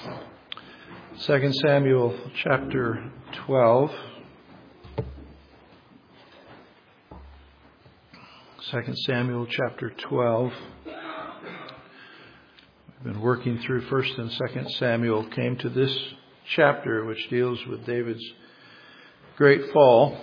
2 Samuel chapter 12. 2 Samuel chapter 12. We've been working through 1 and 2 Samuel, came to this chapter which deals with David's great fall.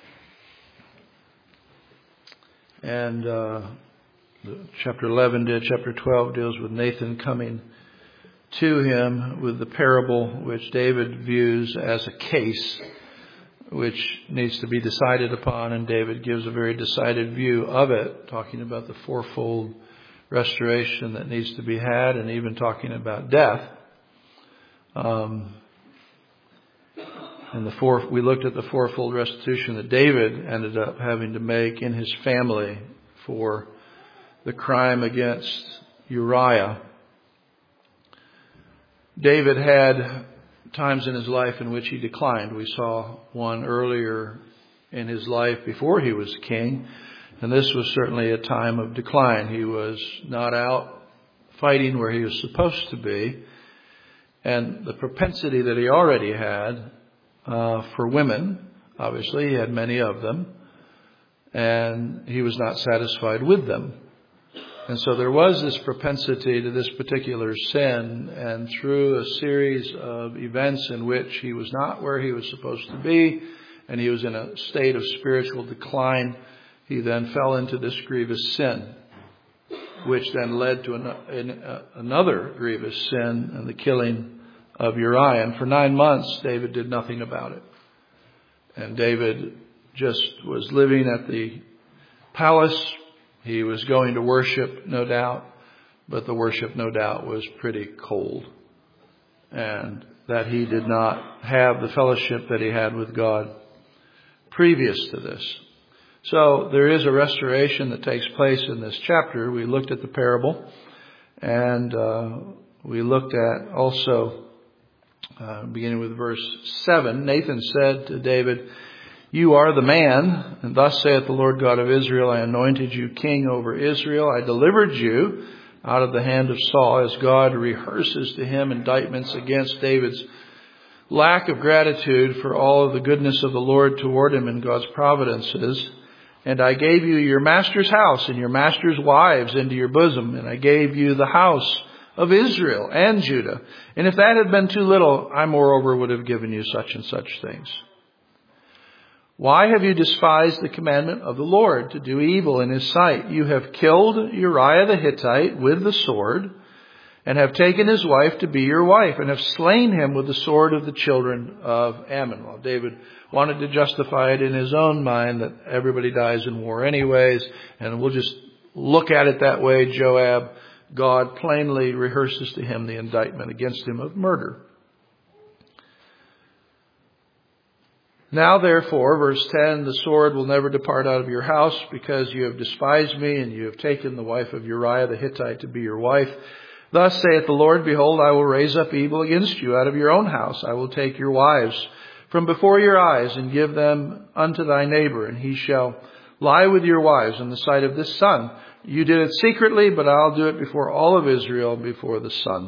And chapter 11 did. Chapter 12 deals with Nathan coming to him with the parable which David views as a case which needs to be decided upon, and David gives a very decided view of it, talking about the fourfold restoration that needs to be had, and even talking about death. We looked at the fourfold restitution that David ended up having to make in his family for the crime against Uriah. David had times in his life in which he declined. We saw one earlier in his life before he was king, and this was certainly a time of decline. He was not out fighting where he was supposed to be, and the propensity that he already had for women, obviously he had many of them, and he was not satisfied with them. And so there was this propensity to this particular sin, and through a series of events in which he was not where he was supposed to be, and he was in a state of spiritual decline, he then fell into this grievous sin, which then led to another grievous sin, and the killing of Uriah. And for 9 months, David did nothing about it. And David just was living at the palace. He was going to worship, no doubt, but the worship, no doubt, was pretty cold, and that he did not have the fellowship that he had with God previous to this. So there is a restoration that takes place in this chapter. We looked at the parable, and we looked at also, beginning with verse 7, Nathan said to David, "You are the man, and thus saith the Lord God of Israel, I anointed you king over Israel. I delivered you out of the hand of Saul," as God rehearses to him indictments against David's lack of gratitude for all of the goodness of the Lord toward him and God's providences. "And I gave you your master's house and your master's wives into your bosom, and I gave you the house of Israel and Judah. And if that had been too little, I moreover would have given you such and such things. Why have you despised the commandment of the Lord to do evil in his sight? You have killed Uriah the Hittite with the sword, and have taken his wife to be your wife, and have slain him with the sword of the children of Ammon." Well, David wanted to justify it in his own mind that everybody dies in war anyways, and we'll just look at it that way. Joab, God plainly rehearses to him the indictment against him of murder. "Now therefore," verse 10, "the sword will never depart out of your house, because you have despised me, and you have taken the wife of Uriah the Hittite to be your wife. Thus saith the Lord, behold, I will raise up evil against you out of your own house. I will take your wives from before your eyes, and give them unto thy neighbor, and he shall lie with your wives in the sight of this sun. You did it secretly, but I'll do it before all of Israel, before the sun."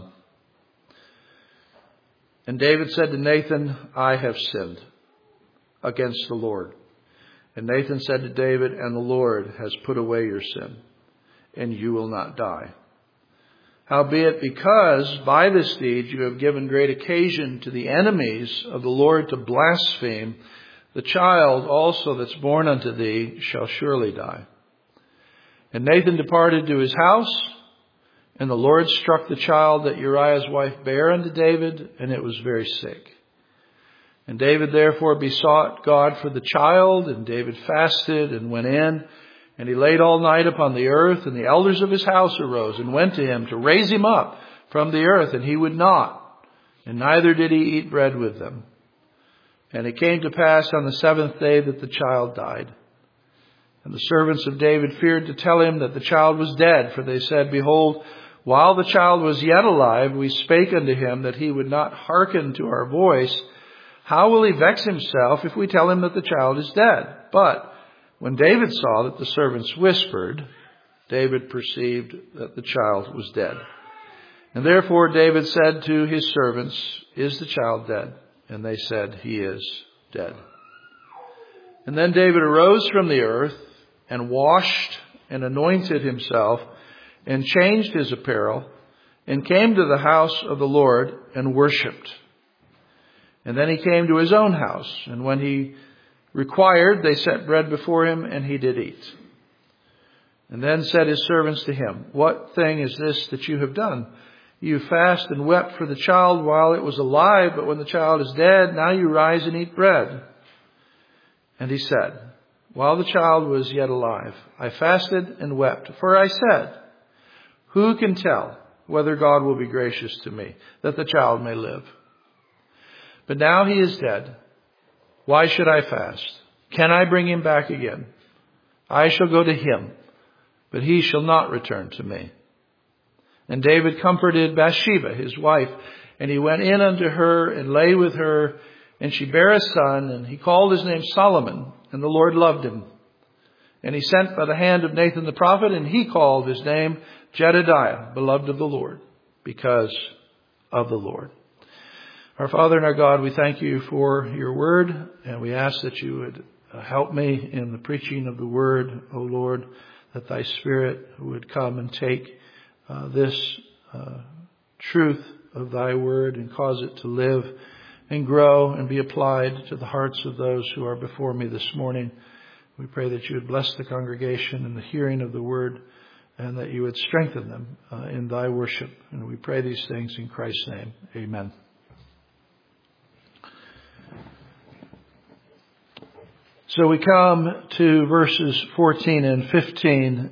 And David said to Nathan, "I have sinned against the Lord." And Nathan said to David, "And the Lord has put away your sin, and you will not die. Howbeit, because by this deed you have given great occasion to the enemies of the Lord to blaspheme, the child also that's born unto thee shall surely die." And Nathan departed to his house, and the Lord struck the child that Uriah's wife bare unto David, and it was very sick. And David therefore besought God for the child, and David fasted and went in, and he laid all night upon the earth, and the elders of his house arose and went to him to raise him up from the earth, and he would not, and neither did he eat bread with them. And it came to pass on the 7th day that the child died. And the servants of David feared to tell him that the child was dead, for they said, "Behold, while the child was yet alive, we spake unto him that he would not hearken to our voice. How will he vex himself if we tell him that the child is dead?" But when David saw that the servants whispered, David perceived that the child was dead. And therefore David said to his servants, "Is the child dead?" And they said, "He is dead." And then David arose from the earth and washed and anointed himself and changed his apparel and came to the house of the Lord and worshipped. And then he came to his own house, and when he required, they set bread before him, and he did eat. And then said his servants to him, "What thing is this that you have done? You fast and wept for the child while it was alive, but when the child is dead, now you rise and eat bread." And he said, "While the child was yet alive, I fasted and wept, for I said, 'Who can tell whether God will be gracious to me, that the child may live?' But now he is dead. Why should I fast? Can I bring him back again? I shall go to him, but he shall not return to me." And David comforted Bathsheba, his wife, and he went in unto her and lay with her, and she bare a son, and he called his name Solomon, and the Lord loved him. And he sent by the hand of Nathan the prophet, and he called his name Jedediah, beloved of the Lord, because of the Lord. Our Father and our God, we thank you for your word, and we ask that you would help me in the preaching of the word, O Lord, that thy Spirit would come and take this truth of thy word and cause it to live and grow and be applied to the hearts of those who are before me this morning. We pray that you would bless the congregation in the hearing of the word, and that you would strengthen them in thy worship. And we pray these things in Christ's name. Amen. So we come to verses 14 and 15,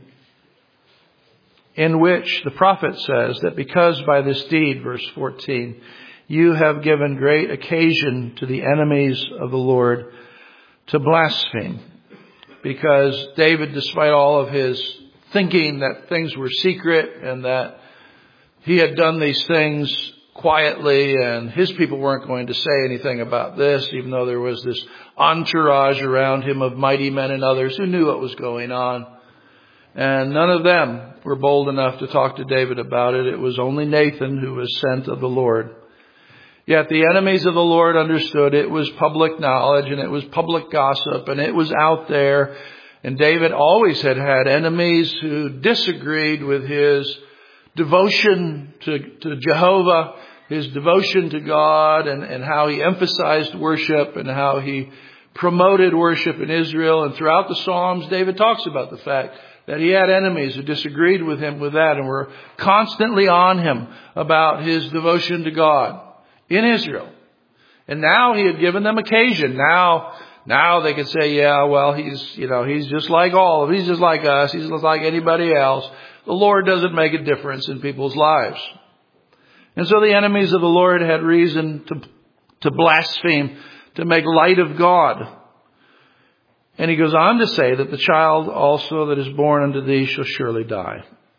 in which the prophet says that because by this deed, verse 14, you have given great occasion to the enemies of the Lord to blaspheme. Because David, despite all of his thinking that things were secret and that he had done these things quietly and his people weren't going to say anything about this, even though there was this entourage around him of mighty men and others who knew what was going on. And none of them were bold enough to talk to David about it. It was only Nathan who was sent of the Lord. Yet the enemies of the Lord understood it was public knowledge and it was public gossip and it was out there. And David always had enemies who disagreed with his devotion to Jehovah, his devotion to God, and how he emphasized worship and how he promoted worship in Israel. And throughout the Psalms, David talks about the fact that he had enemies who disagreed with him with that and were constantly on him about his devotion to God in Israel. And now he had given them occasion. Now they could say, yeah, well, he's just like he's just like us. He's just like anybody else. The Lord doesn't make a difference in people's lives. And so the enemies of the Lord had reason to blaspheme, to make light of God. And he goes on to say that the child also that is born unto thee shall surely die.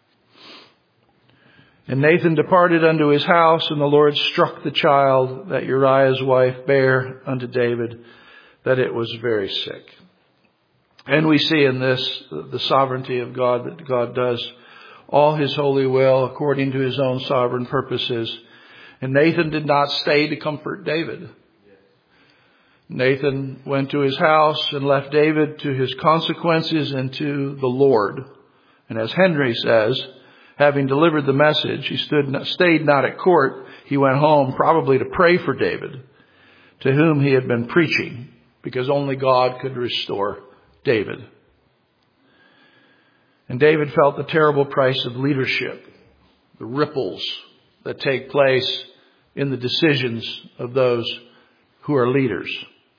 And Nathan departed unto his house, and the Lord struck the child that Uriah's wife bare unto David, that it was very sick. And we see in this the sovereignty of God, that God does all his holy will according to his own sovereign purposes. And Nathan did not stay to comfort David. Nathan went to his house and left David to his consequences and to the Lord. And as Henry says, having delivered the message, he stayed not at court. He went home probably to pray for David, to whom he had been preaching, because only God could restore David. And David felt the terrible price of leadership, the ripples that take place in the decisions of those who are leaders.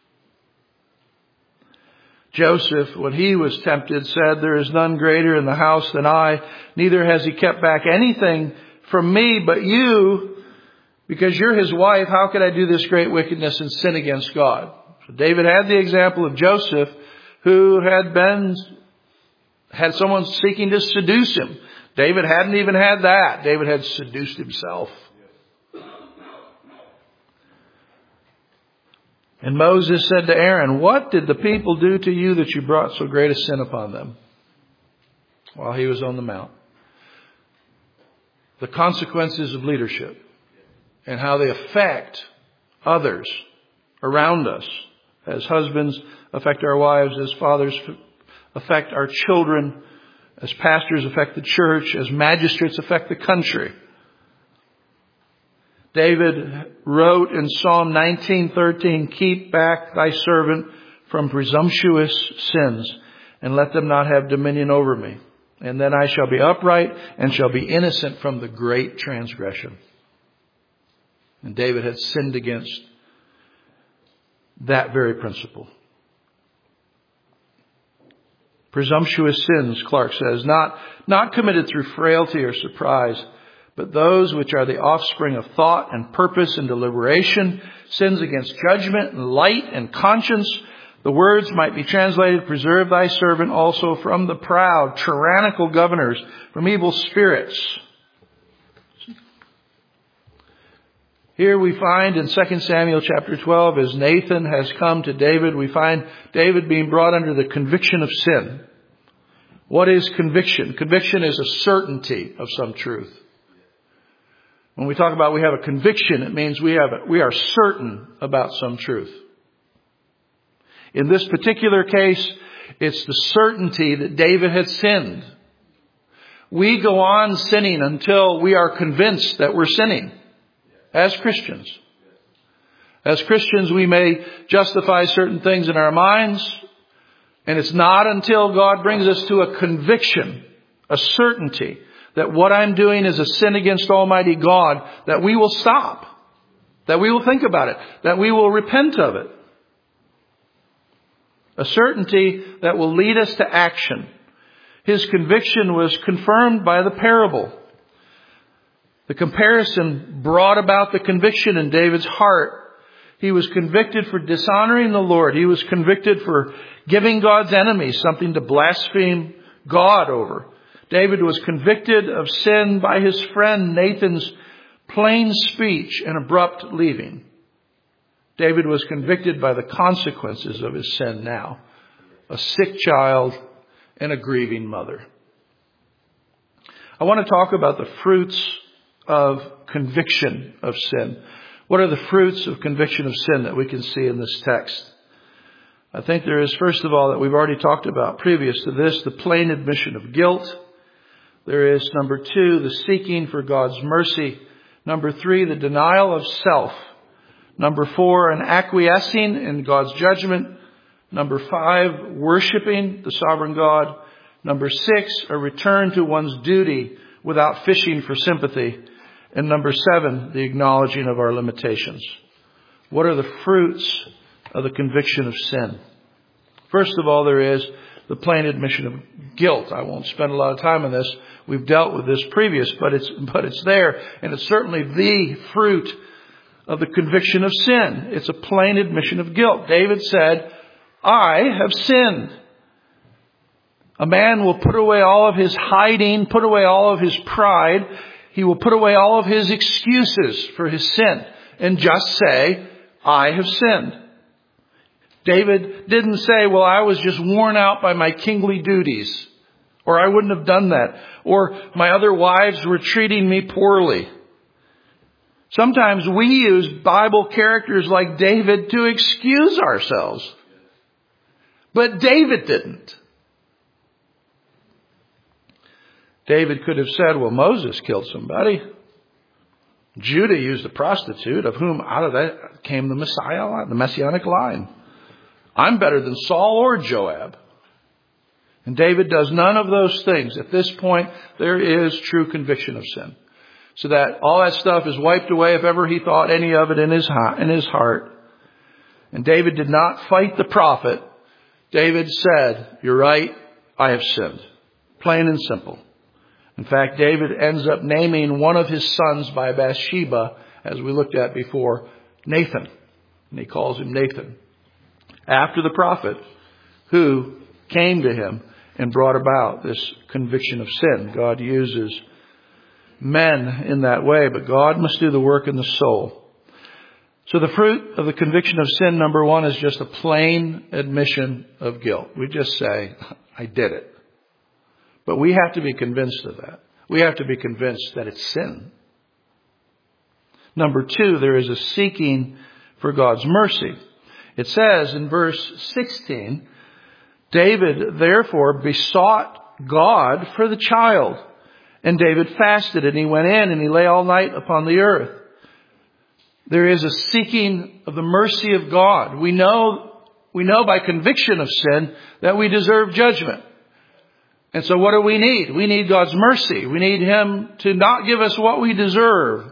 Joseph, when he was tempted, said, "There is none greater in the house than I, neither has he kept back anything from me but you, because you're his wife. How could I do this great wickedness and sin against God?" So David had the example of Joseph, who had someone seeking to seduce him. David hadn't even had that. David had seduced himself. And Moses said to Aaron, "What did the people do to you that you brought so great a sin upon them?" While he was on the mount. the consequences of leadership and how they affect others around us. As husbands affect our wives, as fathers affect our children, as pastors affect the church, as magistrates affect the country. David wrote in Psalm 19:13, "Keep back thy servant from presumptuous sins, and let them not have dominion over me. And then I shall be upright and shall be innocent from the great transgression." And David had sinned against that very principle. Presumptuous sins, Clark says, not committed through frailty or surprise, but those which are the offspring of thought and purpose and deliberation, sins against judgment and light and conscience. The words might be translated, "Preserve thy servant also from the proud, tyrannical governors, from evil spirits." Here we find in 2 Samuel chapter 12, as Nathan has come to David, we find David being brought under the conviction of sin. What is conviction? Conviction is a certainty of some truth. When we talk about we have a conviction, it means we are certain about some truth. In this particular case, it's the certainty that David had sinned. We go on sinning until we are convinced that we're sinning. As Christians. As Christians, we may justify certain things in our minds, and it's not until God brings us to a conviction, a certainty, that what I'm doing is a sin against Almighty God, that we will stop, that we will think about it, that we will repent of it. A certainty that will lead us to action. His conviction was confirmed by the parable. The comparison brought about the conviction in David's heart. He was convicted for dishonoring the Lord. He was convicted for giving God's enemies something to blaspheme God over. David was convicted of sin by his friend Nathan's plain speech and abrupt leaving. David was convicted by the consequences of his sin now. A sick child and a grieving mother. I want to talk about the fruits of conviction of sin. What are the fruits of conviction of sin that we can see in this text? I think there is, first of all, that we've already talked about previous to this, the plain admission of guilt. There is, number 2, the seeking for God's mercy. Number 3, the denial of self. Number 4, an acquiescing in God's judgment. Number 5, worshiping the sovereign God. Number 6, a return to one's duty without fishing for sympathy. And number 7, the acknowledging of our limitations. What are the fruits of the conviction of sin? First of all, there is the plain admission of guilt. I won't spend a lot of time on this. We've dealt with this previous, but it's there, and it's certainly the fruit of the conviction of sin. It's a plain admission of guilt. David said, "I have sinned." A man will put away all of his hiding, put away all of his pride. He will put away all of his excuses for his sin and just say, "I have sinned." David didn't say, "Well, I was just worn out by my kingly duties," or "I wouldn't have done that," or "my other wives were treating me poorly." Sometimes we use Bible characters like David to excuse ourselves. But David didn't. David could have said, "Well, Moses killed somebody. Judah used a prostitute, of whom out of that came the Messiah, the Messianic line. I'm better than Saul or Joab." And David does none of those things. At this point, there is true conviction of sin. So that all that stuff is wiped away if ever he thought any of it in his heart. And David did not fight the prophet. David said, "You're right, I have sinned." Plain and simple. In fact, David ends up naming one of his sons by Bathsheba, as we looked at before, Nathan. And he calls him Nathan, after the prophet who came to him and brought about this conviction of sin. God uses men in that way, but God must do the work in the soul. So the fruit of the conviction of sin, number 1, is just a plain admission of guilt. We just say, "I did it." But we have to be convinced of that. We have to be convinced that it's sin. Number 2, there is a seeking for God's mercy. It says in verse 16, David therefore besought God for the child. And David fasted, and he went in and he lay all night upon the earth. There is a seeking of the mercy of God. We know by conviction of sin that we deserve judgment. And so what do we need? We need God's mercy. We need Him to not give us what we deserve.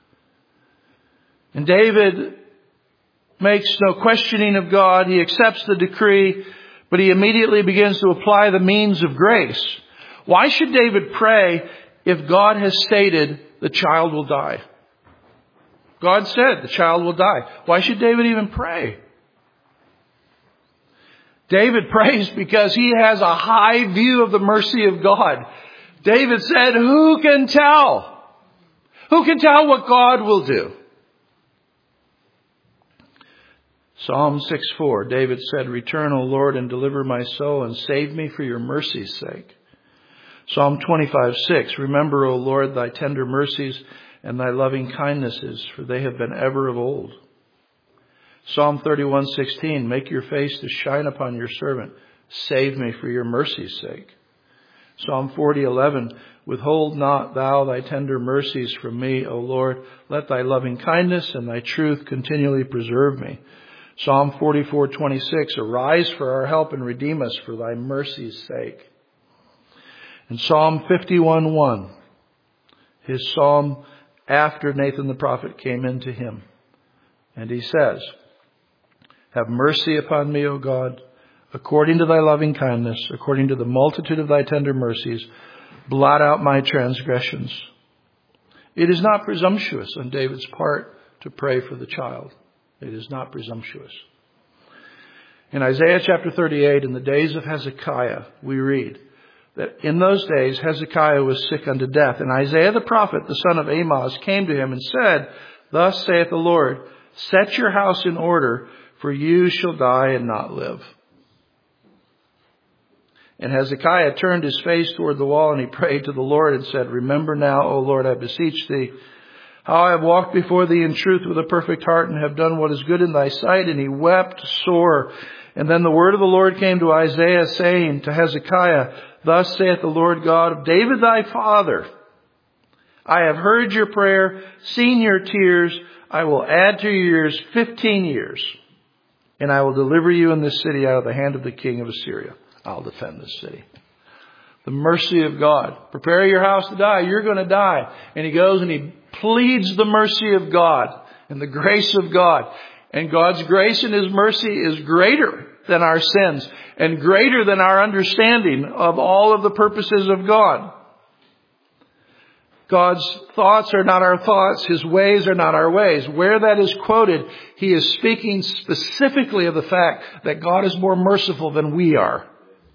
And David makes no questioning of God. He accepts the decree, but he immediately begins to apply the means of grace. Why should David pray if God has stated the child will die? God said the child will die. Why should David even pray? David prays because he has a high view of the mercy of God. David said, who can tell? Who can tell what God will do? Psalm 6:4, David said, return, O Lord, and deliver my soul, and save me for your mercy's sake. Psalm 25:6, remember, O Lord, thy tender mercies and thy loving kindnesses, for they have been ever of old. Psalm 31:16, make your face to shine upon your servant. Save me for your mercy's sake. Psalm 40:11, withhold not thou thy tender mercies from me, O Lord. Let thy loving kindness and thy truth continually preserve me. Psalm 44:26, arise for our help and redeem us for thy mercy's sake. And Psalm 51:1, his psalm after Nathan the prophet came into him. And he says, have mercy upon me, O God, according to thy loving kindness, according to the multitude of thy tender mercies, blot out my transgressions. It is not presumptuous on David's part to pray for the child. It is not presumptuous. In Isaiah chapter 38, in the days of Hezekiah, we read that in those days Hezekiah was sick unto death. And Isaiah the prophet, the son of Amoz, came to him and said, thus saith the Lord, set your house in order, for you shall die and not live. And Hezekiah turned his face toward the wall, and he prayed to the Lord and said, remember now, O Lord, I beseech thee, how I have walked before thee in truth with a perfect heart, and have done what is good in thy sight. And he wept sore. And then the word of the Lord came to Isaiah, saying to Hezekiah, thus saith the Lord God of David thy father, I have heard your prayer, seen your tears. I will add to your years 15 years. And I will deliver you in this city out of the hand of the king of Assyria. I'll defend this city. The mercy of God. Prepare your house to die. You're going to die. And he goes and he pleads the mercy of God and the grace of God. And God's grace and His mercy is greater than our sins and greater than our understanding of all of the purposes of God. God's thoughts are not our thoughts. His ways are not our ways. Where that is quoted, he is speaking specifically of the fact that God is more merciful than we are.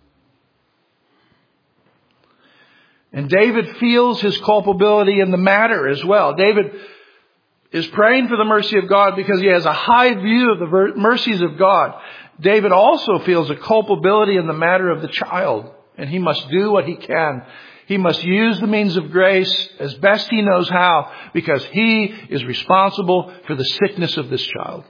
And David feels his culpability in the matter as well. David is praying for the mercy of God because he has a high view of the mercies of God. David also feels a culpability in the matter of the child, and he must do what he can. He must use the means of grace as best he knows how, because he is responsible for the sickness of this child.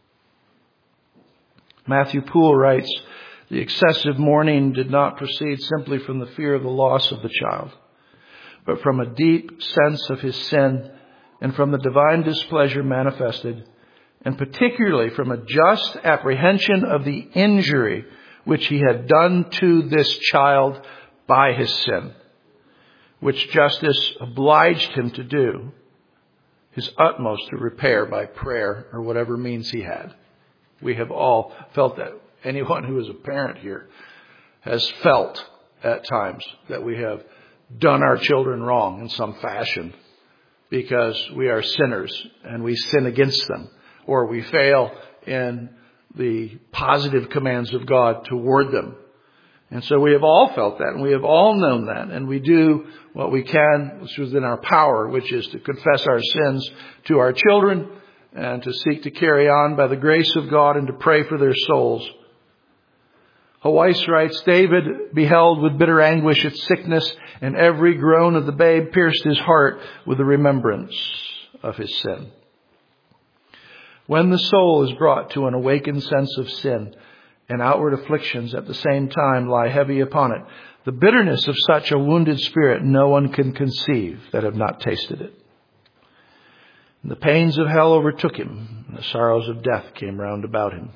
Matthew Poole writes, the excessive mourning did not proceed simply from the fear of the loss of the child, but from a deep sense of his sin and from the divine displeasure manifested, and particularly from a just apprehension of the injury which he had done to this child by his sin, which justice obliged him to do his utmost to repair by prayer or whatever means he had. We have all felt that. Anyone who is a parent here has felt at times that we have done our children wrong in some fashion because we are sinners and we sin against them, or we fail in the positive commands of God toward them. And so we have all felt that, and we have all known that, and we do what we can, which is within our power, which is to confess our sins to our children and to seek to carry on by the grace of God and to pray for their souls. Weiss writes, David beheld with bitter anguish its sickness, and every groan of the babe pierced his heart with the remembrance of his sin. When the soul is brought to an awakened sense of sin, and outward afflictions at the same time lie heavy upon it, the bitterness of such a wounded spirit no one can conceive that have not tasted it. And the pains of hell overtook him, and the sorrows of death came round about him.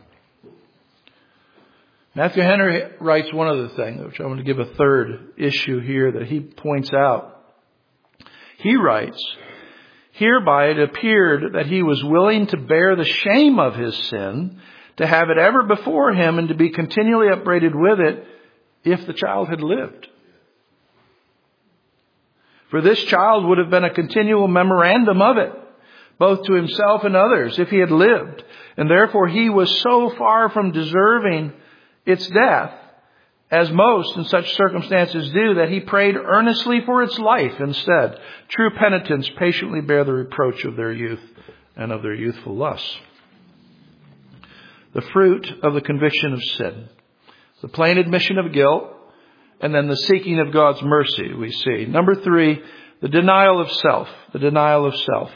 Matthew Henry writes one other thing, which I'm going to give a third issue here that he points out. He writes, hereby it appeared that he was willing to bear the shame of his sin, to have it ever before him, and to be continually upbraided with it, if the child had lived. For this child would have been a continual memorandum of it, both to himself and others, if he had lived. And therefore he was so far from deserving its death, as most in such circumstances do, that he prayed earnestly for its life instead. True penitents patiently bear the reproach of their youth and of their youthful lusts. The fruit of the conviction of sin. The plain admission of guilt, and then the seeking of God's mercy, we see. Number 3, the denial of self. The denial of self.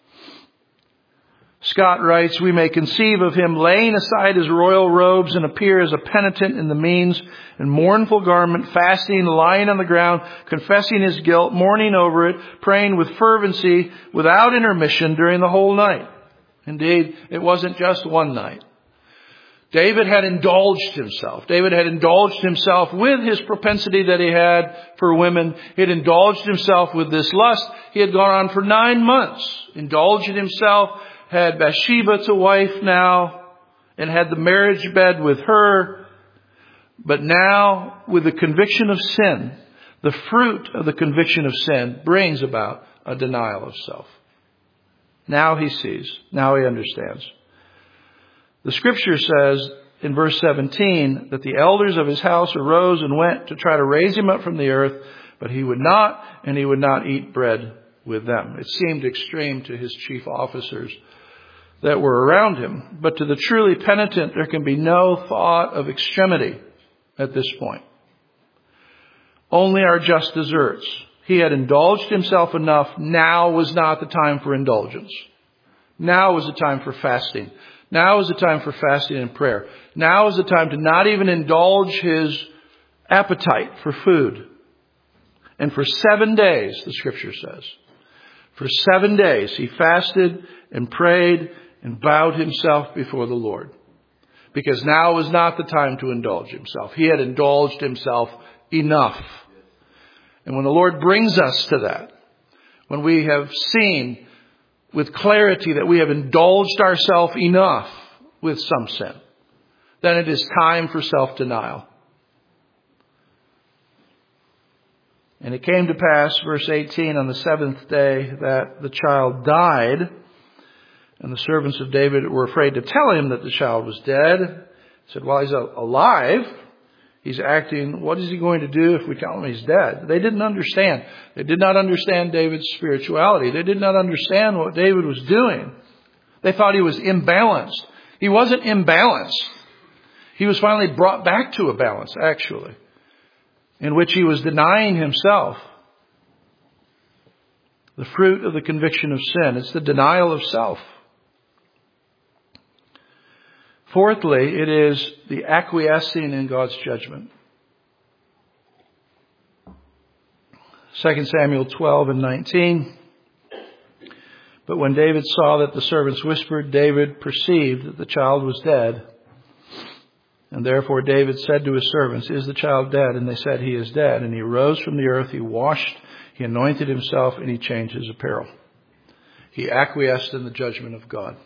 Scott writes, we may conceive of him laying aside his royal robes and appear as a penitent in the means and mournful garment, fasting, lying on the ground, confessing his guilt, mourning over it, praying with fervency without intermission during the whole night. Indeed, it wasn't just one night. David had indulged himself. David had indulged himself with his propensity that he had for women. He had indulged himself with this lust. He had gone on for 9 months, indulging himself, had Bathsheba to wife now, and had the marriage bed with her. But now, with the conviction of sin, the fruit of the conviction of sin brings about a denial of self. Now he sees. Now he understands. The scripture says in verse 17 that the elders of his house arose and went to try to raise him up from the earth, but he would not, and he would not eat bread with them. It seemed extreme to his chief officers that were around him. But to the truly penitent, there can be no thought of extremity at this point. Only our just deserts. He had indulged himself enough. Now was not the time for indulgence. Now was the time for fasting. Now is the time for fasting and prayer. Now is the time to not even indulge his appetite for food. And for 7 days, the scripture says, for 7 days he fasted and prayed and bowed himself before the Lord. Because now was not the time to indulge himself. He had indulged himself enough. And when the Lord brings us to that, when we have seen with clarity that we have indulged ourselves enough with some sin, then it is time for self-denial. And it came to pass, verse 18, on the 7th day that the child died, and the servants of David were afraid to tell him that the child was dead. He said, well, he's alive. He's acting, what is he going to do if we tell him he's dead? They didn't understand. They did not understand David's spirituality. They did not understand what David was doing. They thought he was imbalanced. He wasn't imbalanced. He was finally brought back to a balance, actually, in which he was denying himself. The fruit of the conviction of sin. It's the denial of self. Fourthly, it is the acquiescing in God's judgment. 2 Samuel 12 and 19. But when David saw that the servants whispered, David perceived that the child was dead. And therefore David said to his servants, is the child dead? And they said, he is dead. And he rose from the earth, he washed, he anointed himself, and he changed his apparel. He acquiesced in the judgment of God.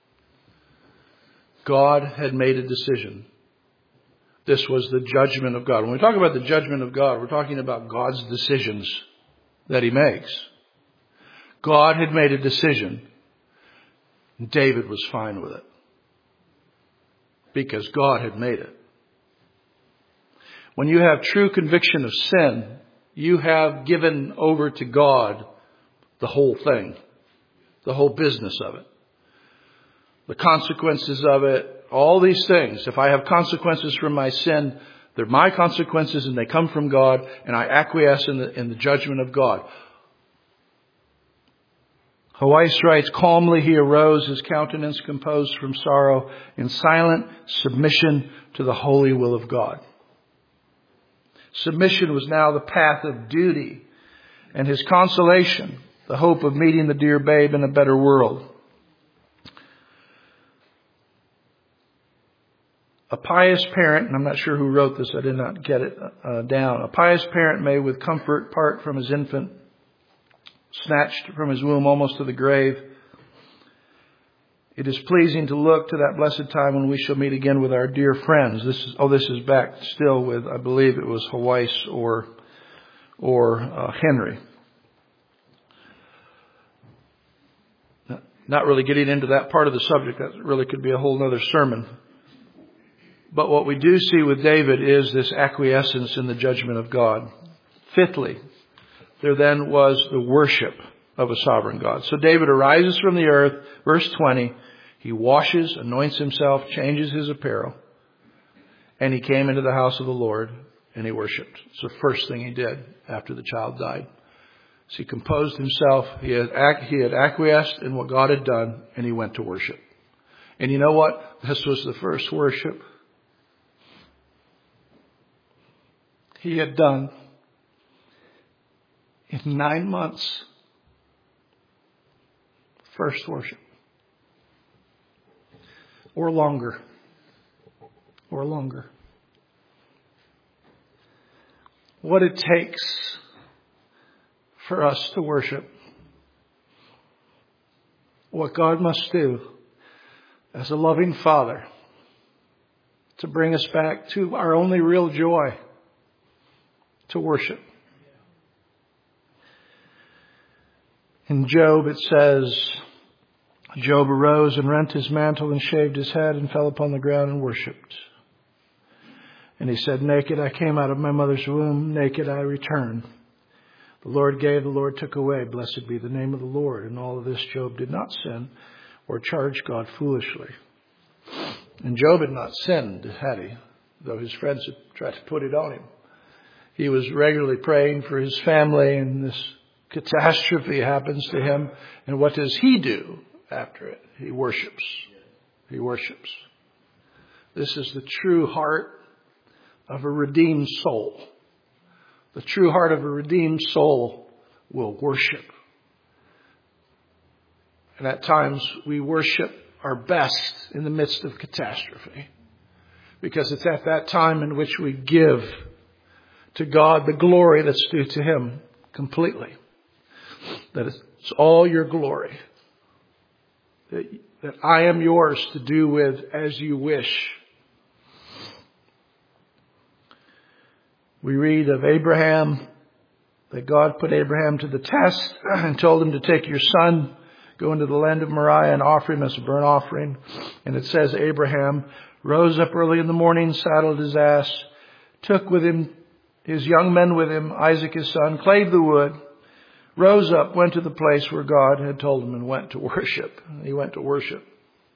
God had made a decision. This was the judgment of God. When we talk about the judgment of God, we're talking about God's decisions that he makes. God had made a decision. And David was fine with it. Because God had made it. When you have true conviction of sin, you have given over to God the whole thing. The whole business of it. The consequences of it, all these things. If I have consequences from my sin, They're my consequences and they come from God, and I acquiesce in the judgment of God. Weiss writes, calmly he arose, his countenance composed from sorrow, in silent submission to the holy will of God. Submission was now the path of duty, and his consolation, the hope of meeting the dear babe in a better world. A pious parent, and I'm not sure who wrote this, I did not get it down. A pious parent may with comfort part from his infant, snatched from his womb almost to the grave. It is pleasing to look to that blessed time when we shall meet again with our dear friends. This is back still with, I believe it was Weiss or Henry. Not really getting into that part of the subject. That really could be a whole other sermon. But what we do see with David is this acquiescence in the judgment of God. Fifthly, there then was the worship of a sovereign God. So David arises from the earth, verse 20. He washes, anoints himself, changes his apparel. And he came into the house of the Lord and he worshiped. It's the first thing he did after the child died. So he composed himself. He had acquiesced in what God had done, and he went to worship. And you know what? This was the first worship he had done in 9 months. First worship. Or longer. Or longer. What it takes for us to worship. What God must do as a loving Father to bring us back to our only real joy, to worship. In Job it says, Job arose and rent his mantle and shaved his head and fell upon the ground and worshipped. And he said, naked I came out of my mother's womb, naked I return. The Lord gave, the Lord took away. Blessed be the name of the Lord. In all of this, Job did not sin or charge God foolishly. And Job had not sinned, had he? Though his friends had tried to put it on him. He was regularly praying for his family, and this catastrophe happens to him. And what does he do after it? He worships. He worships. This is the true heart of a redeemed soul. The true heart of a redeemed soul will worship. And at times we worship our best in the midst of catastrophe. Because it's at that time in which we give to God the glory that's due to Him completely. That it's all your glory. That I am yours to do with as you wish. We read of Abraham, that God put Abraham to the test and told him to take your son, go into the land of Moriah and offer him as a burnt offering. And it says Abraham rose up early in the morning, saddled his ass, took with him his young men with him, Isaac his son, clave the wood, rose up, went to the place where God had told him and went to worship. He went to worship.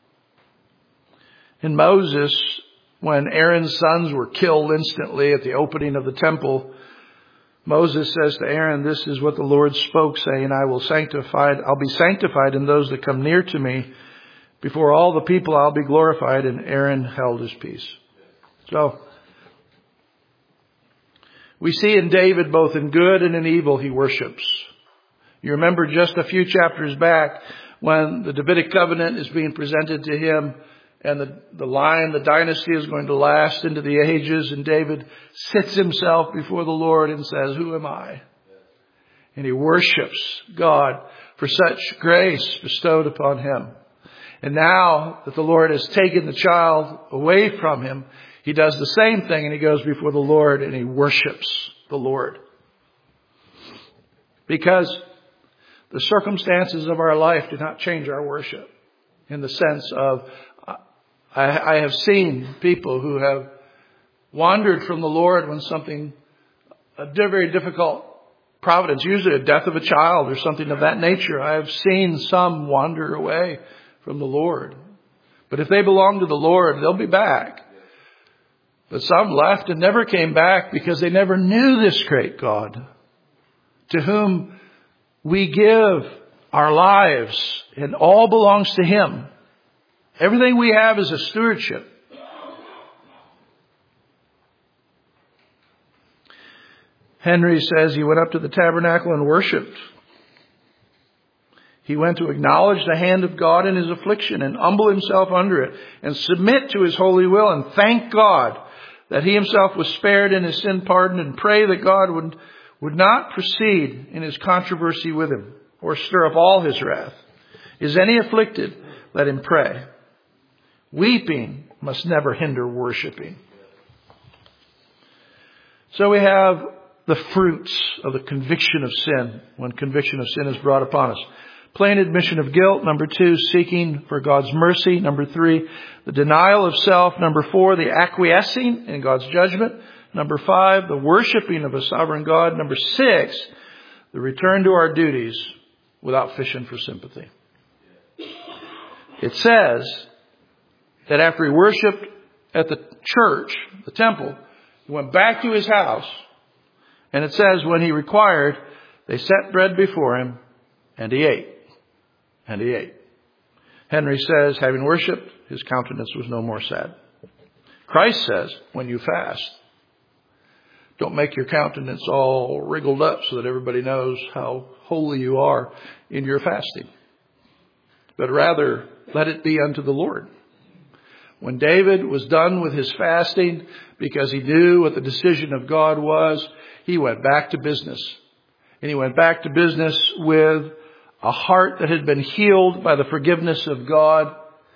In Moses, when Aaron's sons were killed instantly at the opening of the temple, Moses says to Aaron, this is what the Lord spoke, saying, I'll be sanctified in those that come near to me. Before all the people I'll be glorified. And Aaron held his peace. So, we see in David, both in good and in evil, he worships. You remember just a few chapters back when the Davidic covenant is being presented to him, and the dynasty is going to last into the ages. And David sits himself before the Lord and says, who am I? And he worships God for such grace bestowed upon him. And now that the Lord has taken the child away from him, he does the same thing, and he goes before the Lord and he worships the Lord. Because the circumstances of our life do not change our worship, in the sense of, I have seen people who have wandered from the Lord when a very difficult providence, usually a death of a child or something of that nature. I have seen some wander away from the Lord. But if they belong to the Lord, they'll be back. But some left and never came back because they never knew this great God to whom we give our lives, and all belongs to Him. Everything we have is a stewardship. Henry says he went up to the tabernacle and worshipped. He went to acknowledge the hand of God in his affliction and humble himself under it and submit to His holy will and thank God that he himself was spared and his sin pardoned, and pray that God would not proceed in his controversy with him or stir up all his wrath. Is any afflicted? Let him pray. Weeping must never hinder worshiping. So we have the fruits of the conviction of sin when conviction of sin is brought upon us. Plain admission of guilt. Number 2, seeking for God's mercy. Number 3, the denial of self. Number 4, the acquiescing in God's judgment. Number 5, the worshiping of a sovereign God. Number 6, the return to our duties without fishing for sympathy. It says that after he worshiped at the church, the temple, he went back to his house. And it says when he required, they set bread before him and he ate. And he ate. Henry says, having worshipped, his countenance was no more sad. Christ says, when you fast, don't make your countenance all wriggled up so that everybody knows how holy you are in your fasting. But rather, let it be unto the Lord. When David was done with his fasting, because he knew what the decision of God was, he went back to business. And he went back to business with a heart that had been healed by the forgiveness of God.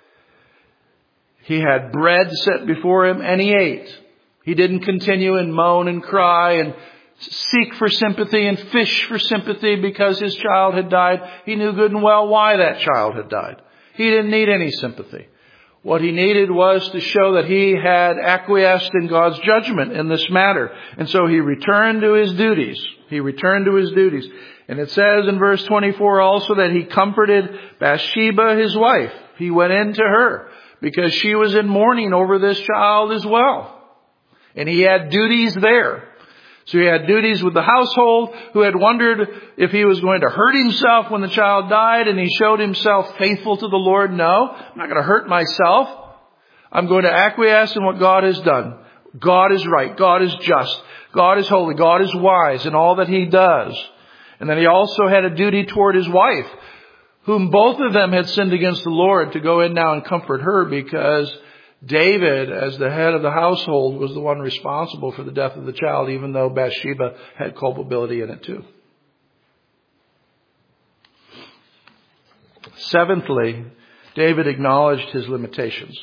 He had bread set before him and he ate. He didn't continue and moan and cry and seek for sympathy and fish for sympathy because his child had died. He knew good and well why that child had died. He didn't need any sympathy. What he needed was to show that he had acquiesced in God's judgment in this matter. And so he returned to his duties. He returned to his duties. And it says in verse 24 also that he comforted Bathsheba, his wife. He went in to her because she was in mourning over this child as well. And he had duties there. So he had duties with the household, who had wondered if he was going to hurt himself when the child died, and he showed himself faithful to the Lord. No, I'm not going to hurt myself. I'm going to acquiesce in what God has done. God is right. God is just. God is holy. God is wise in all that he does. And then he also had a duty toward his wife, whom both of them had sinned against the Lord, to go in now and comfort her, because David, as the head of the household, was the one responsible for the death of the child, even though Bathsheba had culpability in it too. Seventhly, David acknowledged his limitations.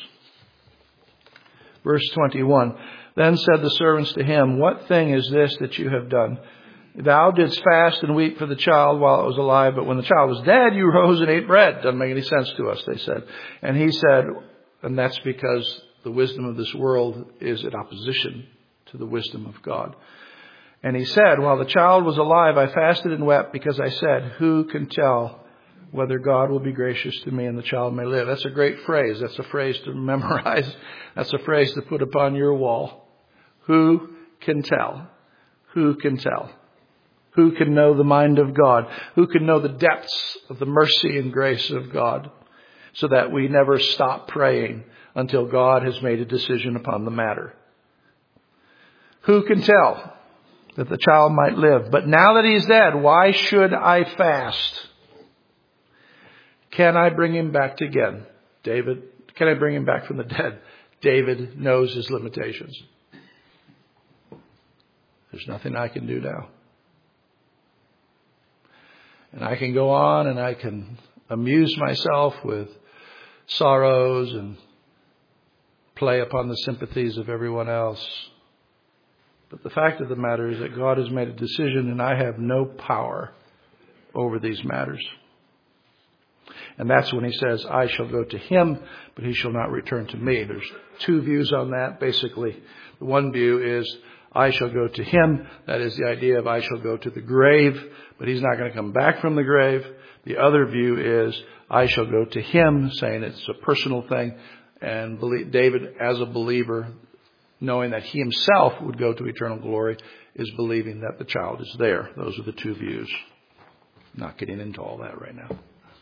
Verse 21, then said the servants to him, what thing is this that you have done? Thou didst fast and weep for the child while it was alive, but when the child was dead, you rose and ate bread. Doesn't make any sense to us, they said. And he said, and that's because the wisdom of this world is in opposition to the wisdom of God. And he said, while the child was alive, I fasted and wept because I said, who can tell whether God will be gracious to me and the child may live? That's a great phrase. That's a phrase to memorize. That's a phrase to put upon your wall. Who can tell? Who can tell? Who can know the mind of God? Who can know the depths of the mercy and grace of God? So that we never stop praying until God has made a decision upon the matter. Who can tell that the child might live? But now that he's dead, why should I fast? Can I bring him back again? David, can I bring him back from the dead? David knows his limitations. There's nothing I can do now. And I can go on and I can amuse myself with sorrows and play upon the sympathies of everyone else. But the fact of the matter is that God has made a decision and I have no power over these matters. And that's when he says, I shall go to him, but he shall not return to me. There's two views on that. Basically, the one view is, I shall go to him. That is the idea of I shall go to the grave, but he's not going to come back from the grave. The other view is, I shall go to him, saying it's a personal thing. And David, as a believer, knowing that he himself would go to eternal glory, is believing that the child is there. Those are the two views. Not getting into all that right now.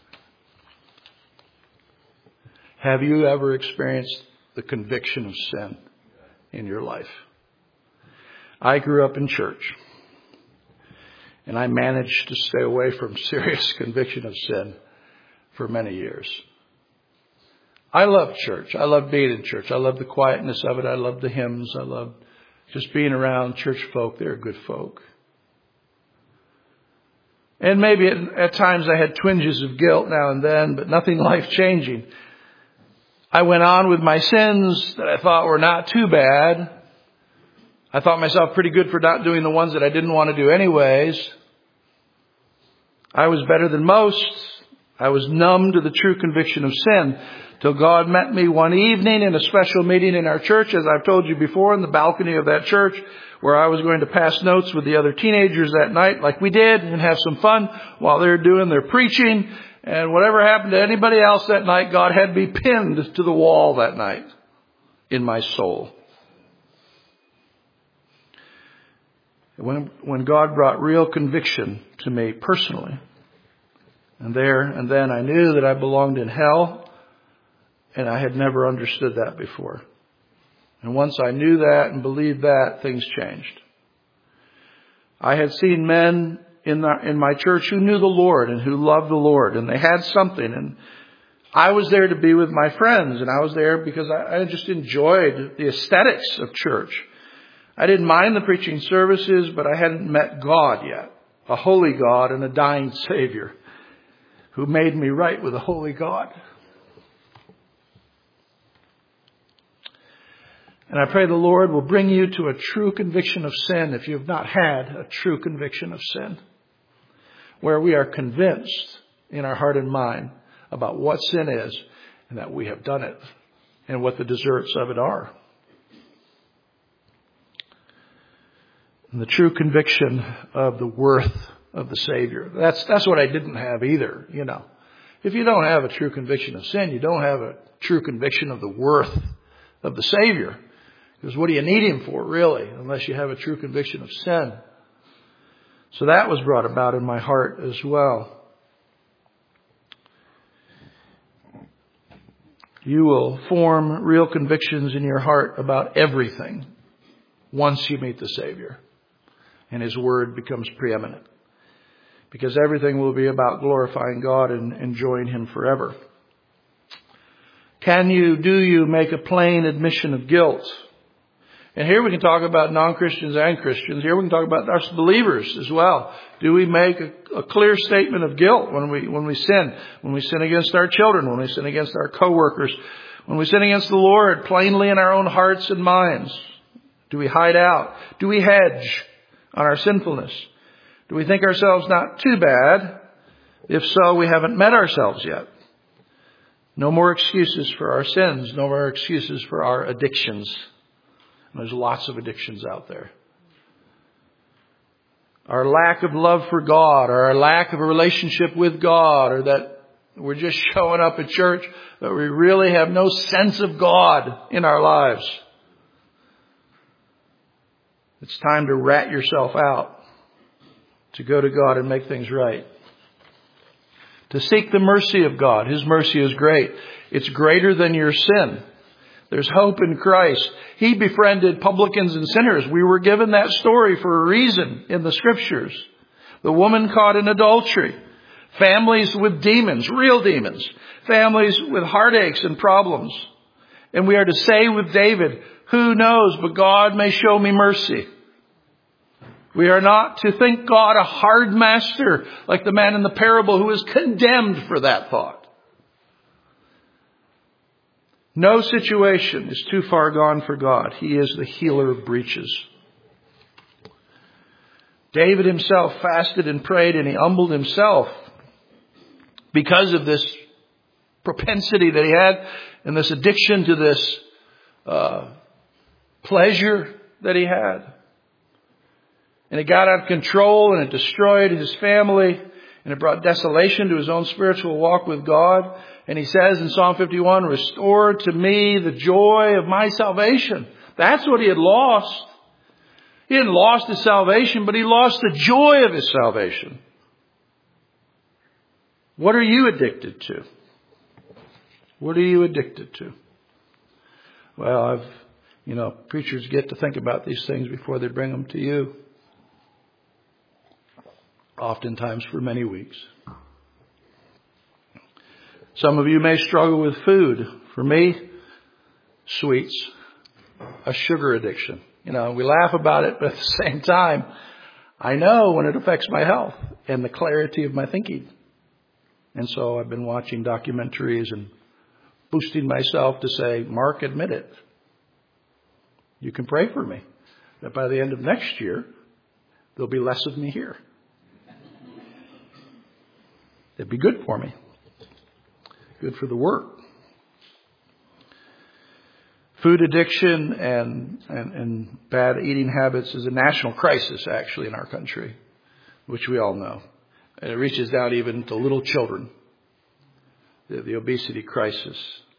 Have you ever experienced the conviction of sin in your life? I grew up in church, and I managed to stay away from serious conviction of sin for many years. I loved church. I loved being in church. I loved the quietness of it. I loved the hymns. I loved just being around church folk. They're good folk. And maybe at times I had twinges of guilt now and then, but nothing life-changing. I went on with my sins that I thought were not too bad. I thought myself pretty good for not doing the ones that I didn't want to do anyways. I was better than most. I was numb to the true conviction of sin till God met me one evening in a special meeting in our church, as I've told you before, in the balcony of that church, where I was going to pass notes with the other teenagers that night like we did and have some fun while they're doing their preaching. And whatever happened to anybody else that night, God had me pinned to the wall that night in my soul. When God brought real conviction to me personally, and then I knew that I belonged in hell, and I had never understood that before. And once I knew that and believed that, things changed. I had seen men in my church who knew the Lord and who loved the Lord, and they had something, and I was there to be with my friends, and I was there because I just enjoyed the aesthetics of church. I didn't mind the preaching services, but I hadn't met God yet, a holy God and a dying Savior who made me right with a holy God. And I pray the Lord will bring you to a true conviction of sin if you have not had a true conviction of sin, where we are convinced in our heart and mind about what sin is and that we have done it and what the deserts of it are. And the true conviction of the worth of the Savior. That's what I didn't have either, you know. If you don't have a true conviction of sin, you don't have a true conviction of the worth of the Savior. Because what do you need Him for, really, unless you have a true conviction of sin? So that was brought about in my heart as well. You will form real convictions in your heart about everything once you meet the Savior and His Word becomes preeminent. Because everything will be about glorifying God and enjoying Him forever. Do you make a plain admission of guilt? And here we can talk about non-Christians and Christians. Here we can talk about us believers as well. Do we make a clear statement of guilt when we sin? When we sin against our children, when we sin against our co-workers, when we sin against the Lord plainly in our own hearts and minds? Do we hide out? Do we hedge on our sinfulness? Do we think ourselves not too bad? If so, we haven't met ourselves yet. No more excuses for our sins. No more excuses for our addictions. And there's lots of addictions out there. Our lack of love for God, or our lack of a relationship with God, or that we're just showing up at church, but we really have no sense of God in our lives. It's time to rat yourself out, to go to God and make things right. To seek the mercy of God. His mercy is great. It's greater than your sin. There's hope in Christ. He befriended publicans and sinners. We were given that story for a reason in the Scriptures. The woman caught in adultery. Families with demons, real demons. Families with heartaches and problems. And we are to say with David, who knows, but God may show me mercy. We are not to think God a hard master like the man in the parable who is condemned for that thought. No situation is too far gone for God. He is the healer of breaches. David himself fasted and prayed, and he humbled himself because of this propensity that he had and this addiction to this pleasure that he had. And it got out of control, and it destroyed his family, and it brought desolation to his own spiritual walk with God. And he says in Psalm 51, restore to me the joy of my salvation. That's what he had lost. He hadn't lost his salvation, but he lost the joy of his salvation. What are you addicted to? What are you addicted to? Well, preachers get to think about these things before they bring them to you. Oftentimes for many weeks. Some of you may struggle with food. For me, sweets, a sugar addiction. We laugh about it, but at the same time, I know when it affects my health and the clarity of my thinking. And so I've been watching documentaries and boosting myself to say, Mark, admit it. You can pray for me that by the end of next year, there'll be less of me here. It'd be good for me. Good for the work. Food addiction and bad eating habits is a national crisis, actually, in our country, which we all know. And it reaches down even to little children, the obesity crisis.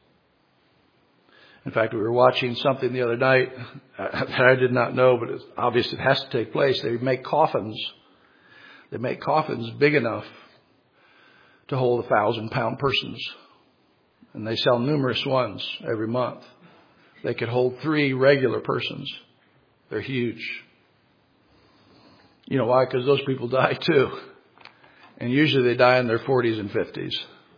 In fact, we were watching something the other night that I did not know, but it's obvious it has to take place. They make coffins. They make coffins big enough to hold 1,000-pound persons. And they sell numerous ones every month. They could hold 3 regular persons. They're huge. You know why? Because those people die too. And usually they die in their 40s and 50s.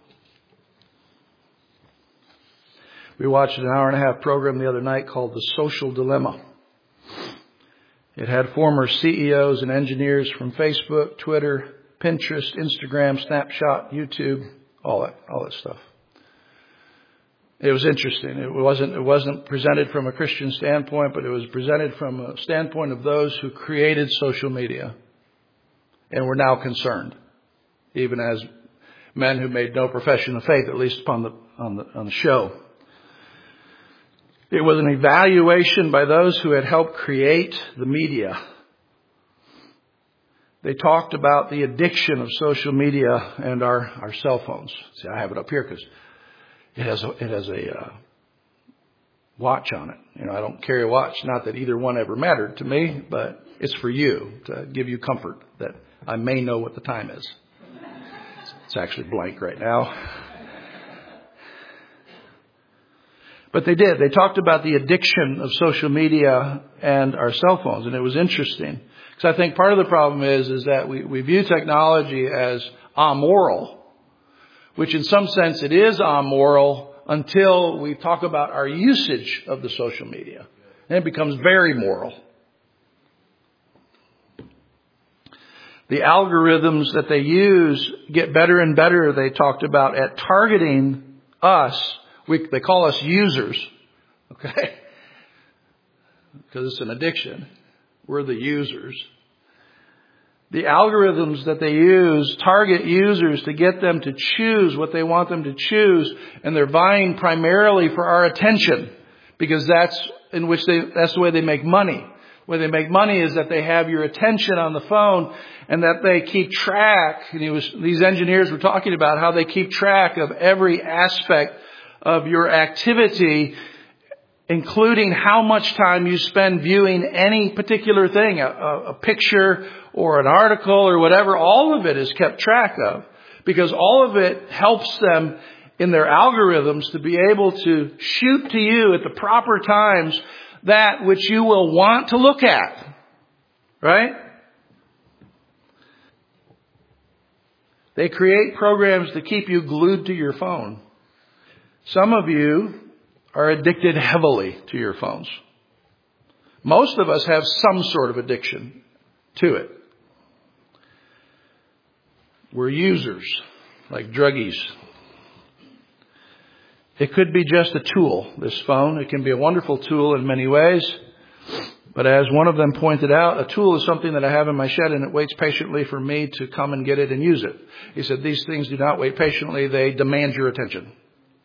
We watched an hour-and-a-half program the other night called The Social Dilemma. It had former CEOs and engineers from Facebook, Twitter, Pinterest, Instagram, Snapchat, YouTube, all that stuff. It was interesting. It wasn't presented from a Christian standpoint, but it was presented from a standpoint of those who created social media and were now concerned, even as men who made no profession of faith, at least on the show. It was an evaluation by those who had helped create the media. They talked about the addiction of social media and our cell phones. See, I have it up here because it has a watch on it. I don't carry a watch. Not that either one ever mattered to me, but it's for you to give you comfort that I may know what the time is. It's actually blank right now. But they did. They talked about the addiction of social media and our cell phones, and it was interesting. Because I think part of the problem is that we view technology as amoral, which in some sense it is amoral until we talk about our usage of the social media. And it becomes very moral. The algorithms that they use get better and better, they talked about, at targeting us. They call us users, okay? Because it's an addiction. We're the users. The algorithms that they use target users to get them to choose what they want them to choose, and they're vying primarily for our attention, because that's the way they make money. The way they make money is that they have your attention on the phone, and that they keep track. And these engineers were talking about how they keep track of every aspect of your activity, including how much time you spend viewing any particular thing, a picture or an article or whatever. All of it is kept track of, because all of it helps them in their algorithms to be able to shoot to you at the proper times that which you will want to look at. Right? They create programs to keep you glued to your phone. Some of you are addicted heavily to your phones. Most of us have some sort of addiction to it. We're users, like druggies. It could be just a tool, this phone. It can be a wonderful tool in many ways. But as one of them pointed out, a tool is something that I have in my shed, and it waits patiently for me to come and get it and use it. He said, these things do not wait patiently. They demand your attention.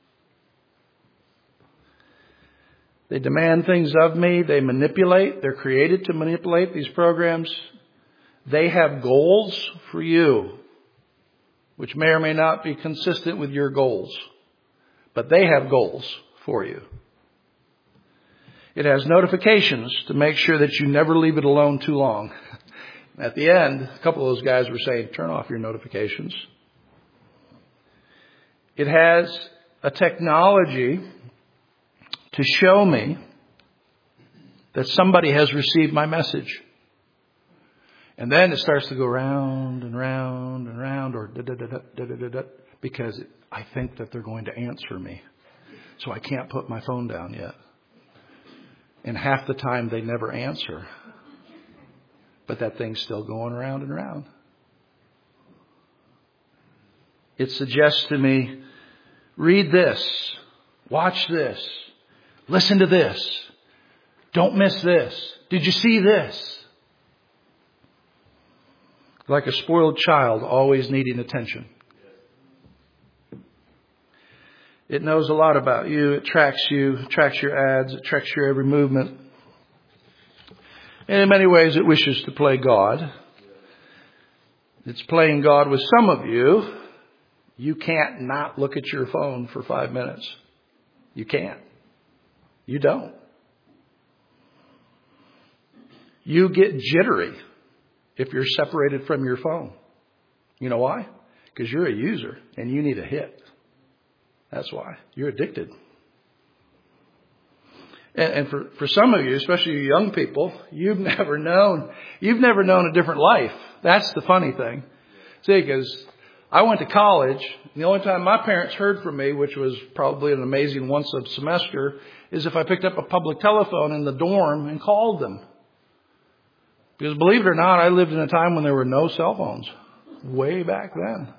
They demand things of me. They manipulate. They're created to manipulate, these programs. They have goals for you, which may or may not be consistent with your goals. But they have goals for you. It has notifications to make sure that you never leave it alone too long. At the end, a couple of those guys were saying, turn off your notifications. It has a technology to show me that somebody has received my message. And then it starts to go round and round and round, or da-da-da-da-da-da-da, because I think that they're going to answer me. So I can't put my phone down yet. And half the time they never answer. But that thing's still going around and around. It suggests to me, read this, watch this, listen to this, don't miss this. Did you see this? Like a spoiled child, always needing attention. It knows a lot about you. It tracks you, tracks your ads, it tracks your every movement. And in many ways, it wishes to play God. It's playing God with some of you. You can't not look at your phone for 5 minutes. You can't. You don't. You get jittery if you're separated from your phone. You know why? Because you're a user and you need a hit. That's why. You're addicted. And for some of you, especially you young people, you've never known a different life. That's the funny thing. See, because I went to college, and the only time my parents heard from me, which was probably an amazing once a semester, is if I picked up a public telephone in the dorm and called them. Because believe it or not, I lived in a time when there were no cell phones. Way back then.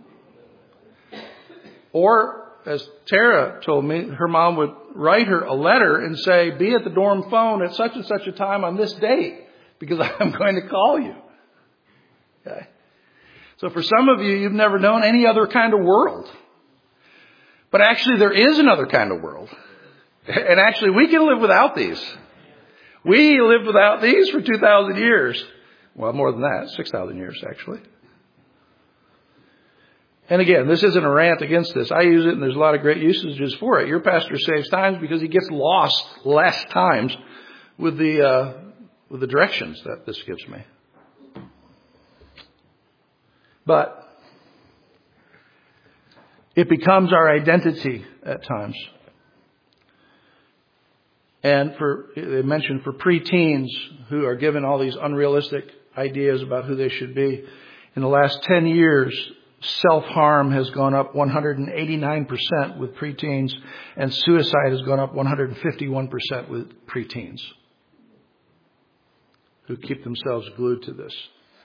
Or, as Tara told me, her mom would write her a letter and say, be at the dorm phone at such and such a time on this date, because I'm going to call you. Okay. So for some of you, you've never known any other kind of world. But actually, there is another kind of world. And actually, we can live without these. We lived without these for 2,000 years. Well, more than that, 6,000 years, actually. And again, this isn't a rant against this. I use it, and there's a lot of great usages for it. Your pastor saves times because he gets lost less times with the directions that this gives me. But it becomes our identity at times. And they mentioned for preteens who are given all these unrealistic ideas about who they should be, in the last 10 years, self-harm has gone up 189% with preteens, and suicide has gone up 151% with preteens who keep themselves glued to this.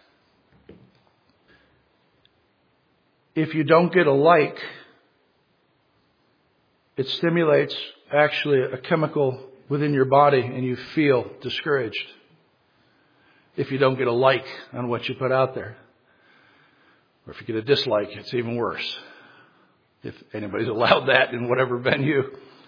If you don't get a like, it stimulates actually a chemical within your body and you feel discouraged if you don't get a like on what you put out there. Or if you get a dislike, it's even worse. If anybody's allowed that in whatever venue.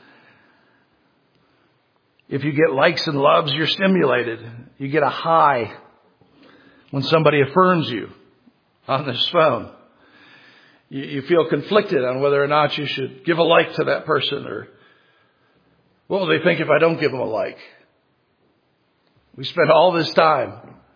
If you get likes and loves, you're stimulated. You get a high when somebody affirms you on this phone. You feel conflicted on whether or not you should give a like to that person, or what will they think if I don't give them a like? We spend all this time.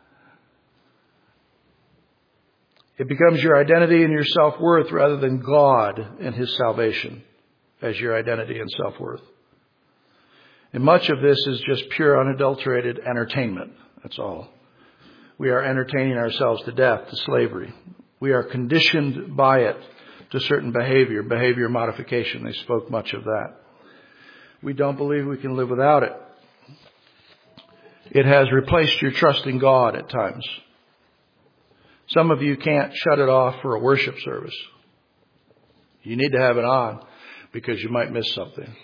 It becomes your identity and your self-worth rather than God and His salvation as your identity and self-worth. And much of this is just pure, unadulterated entertainment. That's all. We are entertaining ourselves to death, to slavery. We are conditioned by it to certain behavior modification. They spoke much of that. We don't believe we can live without it. It has replaced your trust in God at times. Some of you can't shut it off for a worship service. You need to have it on because you might miss something.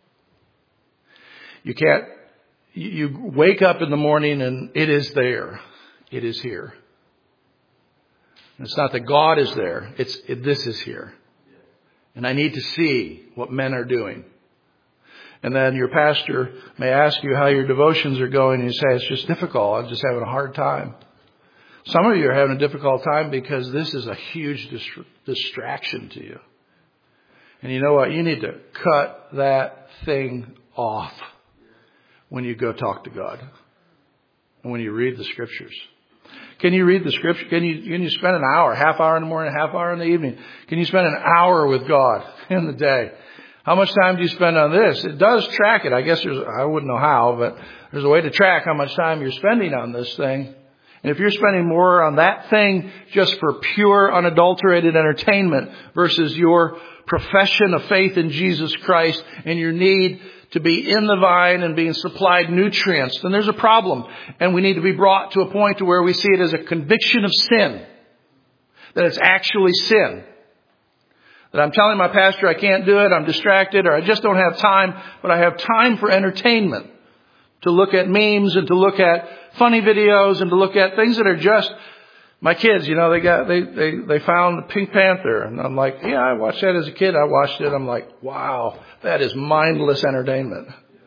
You wake up in the morning and it is there. It is here. It's not that God is there. This is here. And I need to see what men are doing. And then your pastor may ask you how your devotions are going. And you say, it's just difficult. I'm just having a hard time. Some of you are having a difficult time because this is a huge distraction to you. And you know what? You need to cut that thing off. when you go talk to God and when you read the Scriptures? Can you read the Scripture? Can you spend an hour, half hour in the morning, half hour in the evening? Can you spend an hour with God in the day? How much time do you spend on this? It does track it. I guess I wouldn't know how, but there's a way to track how much time you're spending on this thing. And if you're spending more on that thing just for pure, unadulterated entertainment versus your profession of faith in Jesus Christ and your need to be in the vine and being supplied nutrients, then there's a problem. And we need to be brought to a point to where we see it as a conviction of sin. That it's actually sin. That I'm telling my pastor I can't do it, I'm distracted, or I just don't have time, but I have time for entertainment. To look at memes and to look at funny videos and to look at things that are just, my kids, they found the Pink Panther. And I'm like, yeah, I watched that as a kid. I watched it. I'm like, wow, that is mindless entertainment.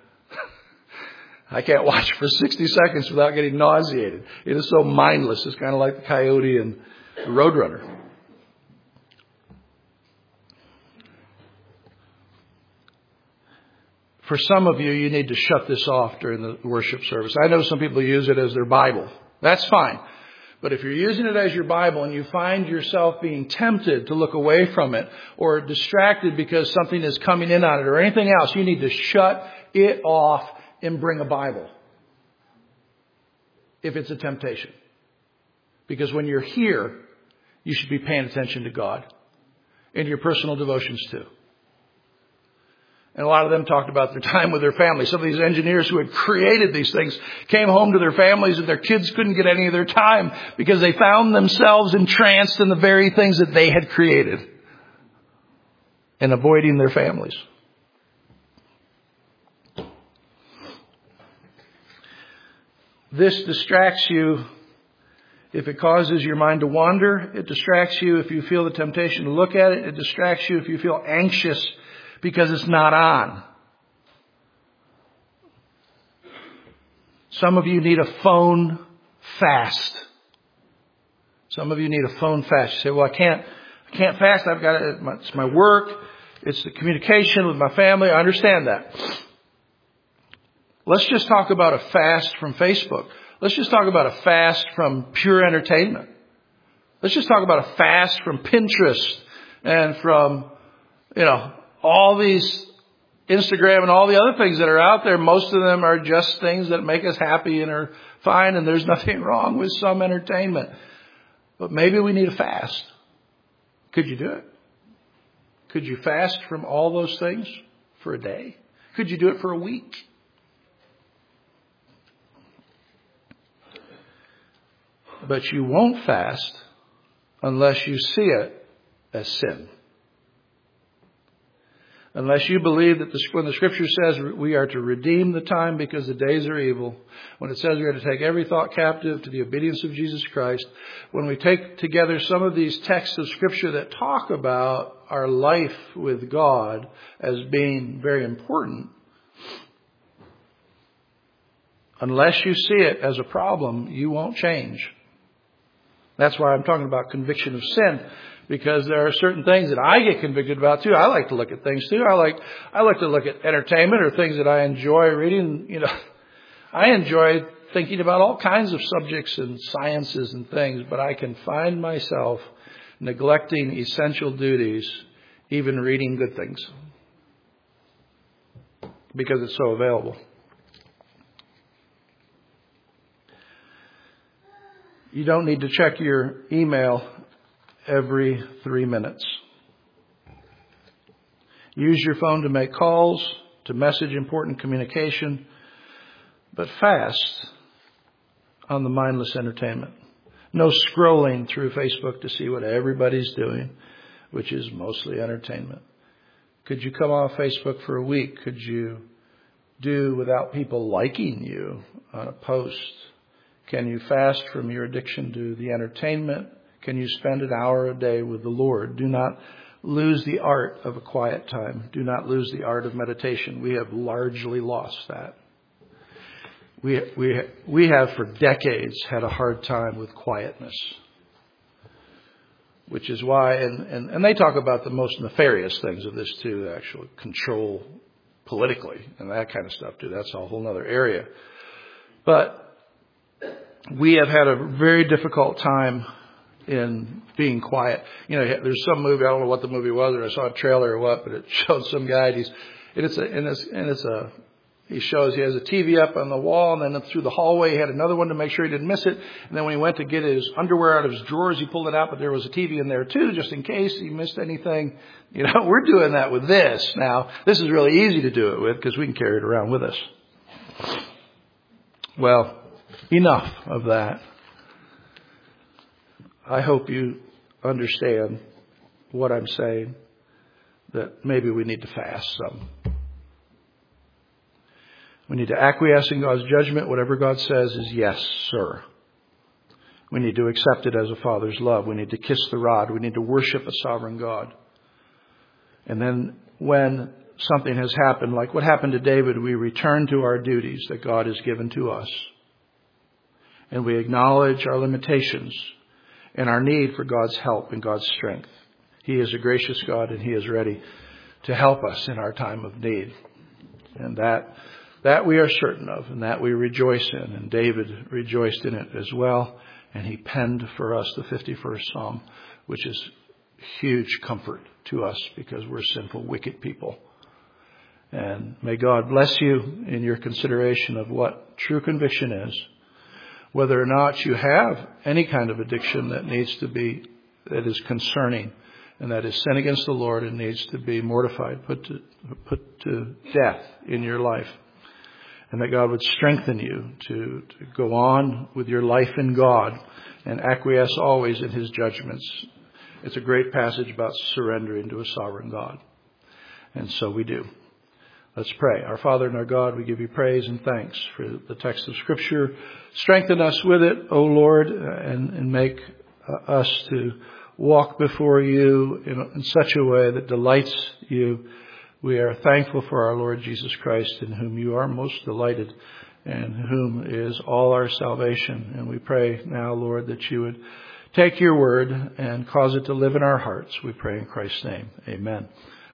I can't watch for 60 seconds without getting nauseated. It is so mindless. It's kind of like the Coyote and the Roadrunner. For some of you, you need to shut this off during the worship service. I know some people use it as their Bible. That's fine. But if you're using it as your Bible and you find yourself being tempted to look away from it or distracted because something is coming in on it or anything else, you need to shut it off and bring a Bible. If it's a temptation. Because when you're here, you should be paying attention to God and your personal devotions too. And a lot of them talked about their time with their families. Some of these engineers who had created these things came home to their families and their kids couldn't get any of their time because they found themselves entranced in the very things that they had created and avoiding their families. This distracts you if it causes your mind to wander. It distracts you if you feel the temptation to look at it. It distracts you if you feel anxious because it's not on. Some of you need a phone fast. Some of you need a phone fast. You say, well, I can't fast. I've got it's my work. It's the communication with my family. I understand that. Let's just talk about a fast from Facebook. Let's just talk about a fast from pure entertainment. Let's just talk about a fast from Pinterest and from, all these Instagram and all the other things that are out there. Most of them are just things that make us happy and are fine, and there's nothing wrong with some entertainment. But maybe we need a fast. Could you do it? Could you fast from all those things for a day? Could you do it for a week? But you won't fast unless you see it as sin. Unless you believe that when the Scripture says we are to redeem the time because the days are evil, when it says we are to take every thought captive to the obedience of Jesus Christ, when we take together some of these texts of Scripture that talk about our life with God as being very important, unless you see it as a problem, you won't change. That's why I'm talking about conviction of sin. Because there are certain things that I get convicted about too. I like to look at things too. I like to look at entertainment or things that I enjoy reading. I enjoy thinking about all kinds of subjects and sciences and things, but I can find myself neglecting essential duties, even reading good things, because it's so available. You don't need to check your email every 3 minutes. Use your phone to make calls, to message important communication, but fast on the mindless entertainment. No scrolling through Facebook to see what everybody's doing, which is mostly entertainment. Could you come off Facebook for a week? Could you do without people liking you on a post? Can you fast from your addiction to the entertainment? Can you spend an hour a day with the Lord? Do not lose the art of a quiet time. Do not lose the art of meditation. We have largely lost that. We have for decades had a hard time with quietness. Which is why, and they talk about the most nefarious things of this too, the actual control politically and that kind of stuff too. That's a whole other area. But we have had a very difficult time in being quiet. You know, there's some movie, I don't know what the movie was, or I saw a trailer or what, but it showed some guy, he shows he has a TV up on the wall, and then through the hallway he had another one to make sure he didn't miss it. And then when he went to get his underwear out of his drawers, he pulled it out, but there was a TV in there too, just in case he missed anything. You know, we're doing that with this. Now, this is really easy to do it with because we can carry it around with us. Well, enough of that. I hope you understand what I'm saying, that maybe we need to fast some. We need to acquiesce in God's judgment. Whatever God says is yes, sir. We need to accept it as a father's love. We need to kiss the rod. We need to worship a sovereign God. And then when something has happened, like what happened to David, we return to our duties that God has given to us. And we acknowledge our limitations and our need for God's help and God's strength. He is a gracious God, and He is ready to help us in our time of need. And that we are certain of, and that we rejoice in. And David rejoiced in it as well. And he penned for us the 51st Psalm, which is huge comfort to us because we're sinful, wicked people. And may God bless you in your consideration of what true conviction is. Whether or not you have any kind of addiction that is concerning, and that is sin against the Lord and needs to be mortified, put to death in your life. And that God would strengthen you to go on with your life in God and acquiesce always in His judgments. It's a great passage about surrendering to a sovereign God. And so we do. Let's pray. Our Father and our God, we give you praise and thanks for the text of Scripture. Strengthen us with it, O Lord, and make us to walk before you in such a way that delights you. We are thankful for our Lord Jesus Christ, in whom you are most delighted, and whom is all our salvation. And we pray now, Lord, that you would take your word and cause it to live in our hearts. We pray in Christ's name. Amen.